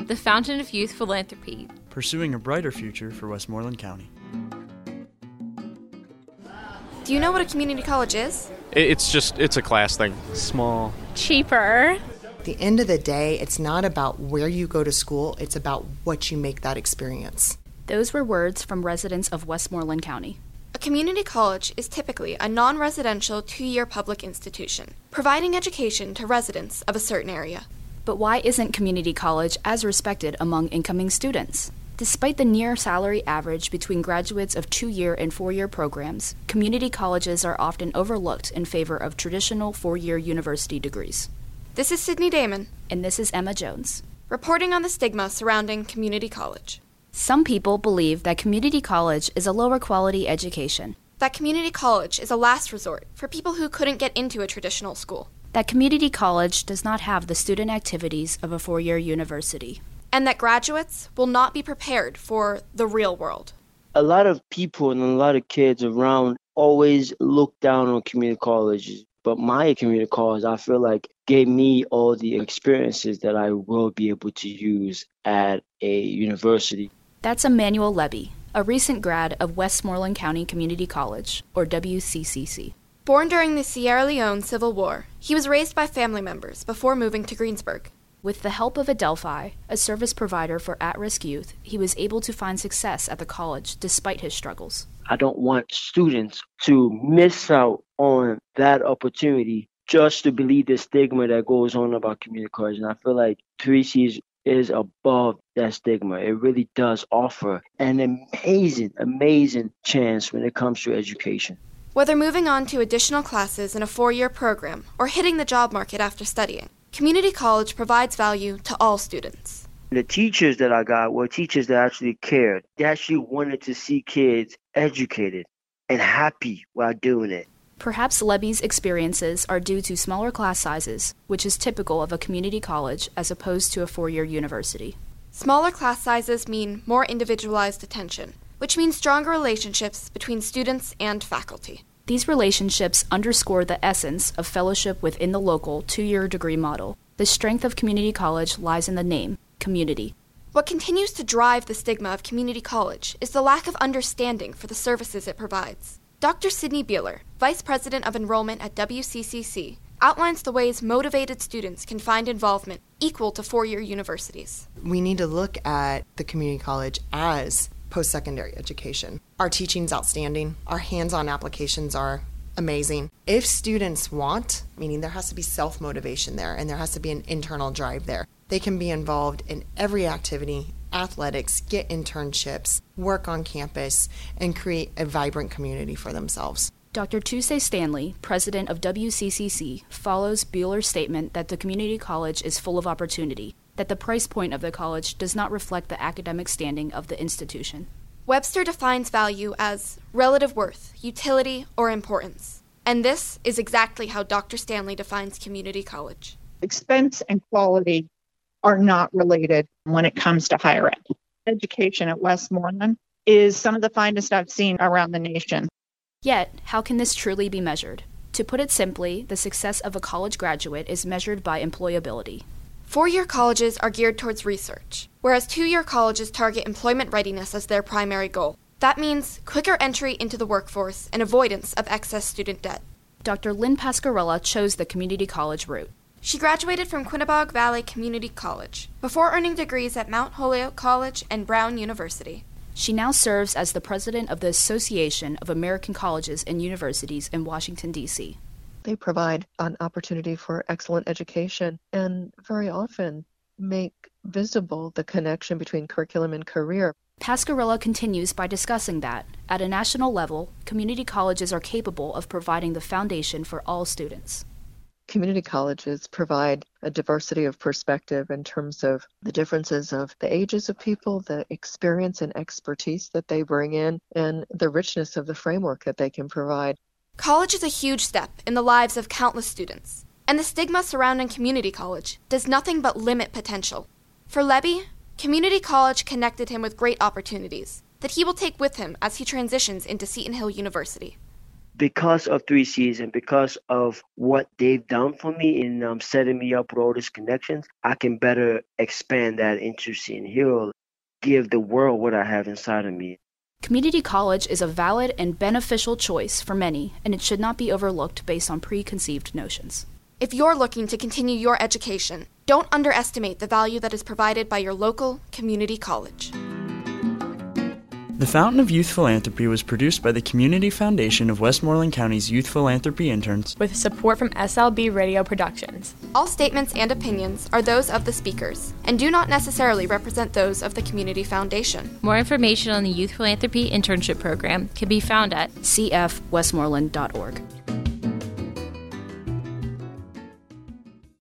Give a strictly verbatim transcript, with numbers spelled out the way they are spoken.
the fountain of youth philanthropy, pursuing a brighter future for Westmoreland County. Do you know what a community college is? It's just, it's a class thing. Small. Cheaper. At the end of the day, it's not about where you go to school, it's about what you make that experience. Those were words from residents of Westmoreland County. A community college is typically a non-residential two-year public institution, providing education to residents of a certain area. But why isn't community college as respected among incoming students? Despite the near salary average between graduates of two-year and four-year programs, community colleges are often overlooked in favor of traditional four-year university degrees. This is Sydney Damon. And this is Emma Jones. Reporting on the stigma surrounding community college. Some people believe that community college is a lower quality education. That community college is a last resort for people who couldn't get into a traditional school. That community college does not have the student activities of a four-year university. And that graduates will not be prepared for the real world. A lot of people and a lot of kids around always look down on community colleges. But my community college, I feel like, gave me all the experiences that I will be able to use at a university. That's Emmanuel Levy, a recent grad of Westmoreland County Community College, or W C C C. Born during the Sierra Leone Civil War, he was raised by family members before moving to Greensburg. With the help of Adelphi, a service provider for at-risk youth, he was able to find success at the college despite his struggles. I don't want students to miss out on that opportunity just to believe the stigma that goes on about community college. And I feel like three C's is above that stigma. It really does offer an amazing, amazing chance when it comes to education. Whether moving on to additional classes in a four-year program or hitting the job market after studying, community college provides value to all students. The teachers that I got were teachers that actually cared. They actually wanted to see kids educated and happy while doing it. Perhaps Levy's experiences are due to smaller class sizes, which is typical of a community college as opposed to a four-year university. Smaller class sizes mean more individualized attention, which means stronger relationships between students and faculty. These relationships underscore the essence of fellowship within the local two-year degree model. The strength of community college lies in the name, community. What continues to drive the stigma of community college is the lack of understanding for the services it provides. Doctor Sydney Beeler, Vice President of Enrollment at W C C C, outlines the ways motivated students can find involvement equal to four-year universities. We need to look at the community college as post-secondary education. Our teaching's outstanding. Our hands-on applications are amazing. If students want, meaning there has to be self-motivation there and there has to be an internal drive there, they can be involved in every activity, athletics, get internships, work on campus, and create a vibrant community for themselves. Doctor Tuesday Stanley, president of W C C C, follows Bueller's statement that the community college is full of opportunity, that the price point of the college does not reflect the academic standing of the institution. Webster defines value as relative worth, utility, or importance. And this is exactly how Doctor Stanley defines community college. Expense and quality are not related when it comes to higher ed. Education at Westmoreland is some of the finest I've seen around the nation. Yet, how can this truly be measured? To put it simply, the success of a college graduate is measured by employability. Four-year colleges are geared towards research, whereas two-year colleges target employment readiness as their primary goal. That means quicker entry into the workforce and avoidance of excess student debt. Doctor Lynn Pascarella chose the community college route. She graduated from Quinebaug Valley Community College before earning degrees at Mount Holyoke College and Brown University. She now serves as the president of the Association of American Colleges and Universities in Washington, D C They provide an opportunity for excellent education and very often make visible the connection between curriculum and career. Pascarella continues by discussing that, at a national level, community colleges are capable of providing the foundation for all students. Community colleges provide a diversity of perspective in terms of the differences of the ages of people, the experience and expertise that they bring in, and the richness of the framework that they can provide. College is a huge step in the lives of countless students, and the stigma surrounding community college does nothing but limit potential. For Levy, community college connected him with great opportunities that he will take with him as he transitions into Seton Hill University. because of three C's and because of what they've done for me in um, setting me up with all these connections, I can better expand that into Seton Hill, give the world what I have inside of me. Community college is a valid and beneficial choice for many, and it should not be overlooked based on preconceived notions. If you're looking to continue your education, don't underestimate the value that is provided by your local community college. The Fountain of Youth Philanthropy was produced by the Community Foundation of Westmoreland County's Youth Philanthropy Interns with support from S L B Radio Productions. All statements and opinions are those of the speakers and do not necessarily represent those of the Community Foundation. More information on the Youth Philanthropy Internship Program can be found at c f westmoreland dot org.